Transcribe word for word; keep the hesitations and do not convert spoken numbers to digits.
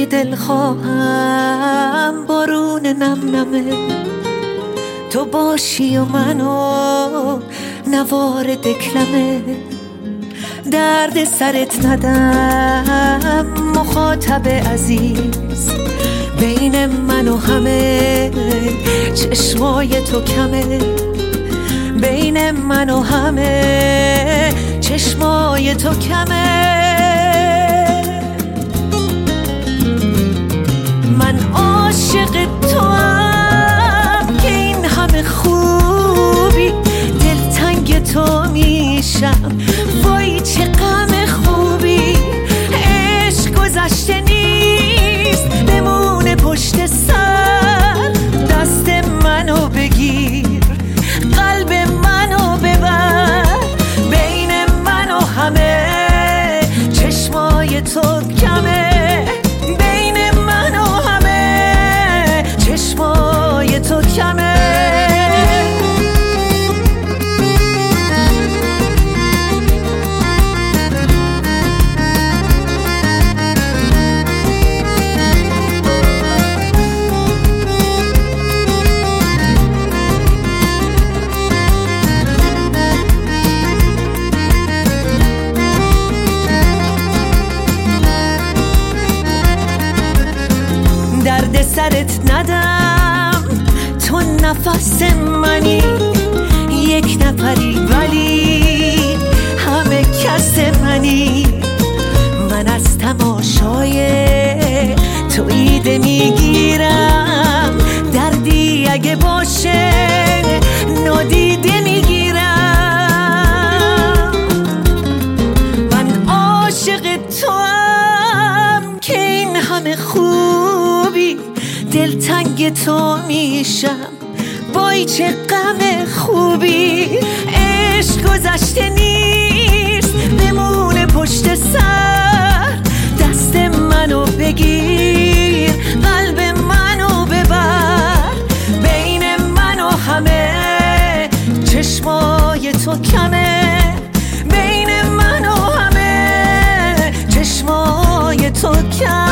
که دل خواهم بارون نم نمه تو باشی و منو نوار دکلمه درد سرت ندم مخاطب عزیز بین من و همه چشمای تو کمه بین من و همه چشمای تو کمه من عاشق تو هم که این همه خوبی دلتنگ تو میشم وای چه غم خوبی عشق گذشته نیست بمونه پشت سر دست منو بگیر قلب منو ببر بین من و همه چشمای تو کمه بین من و همه چشمای تو کمه درد سرت ندم تو نفس منی یک نفری ولی همه کس منی من از تماشای تو ایده میگیرم دردی اگه باشه نادیده میگیرم من عاشق تو هم که این همه خوبی دلتنگ تو میشم وای چه غم خوبی عشق گذشته نیست بمونه پشت سر دست منو بگیر قلب منو ببر بین من و همه چشمای تو کمه بین من و همه چشمای تو کمه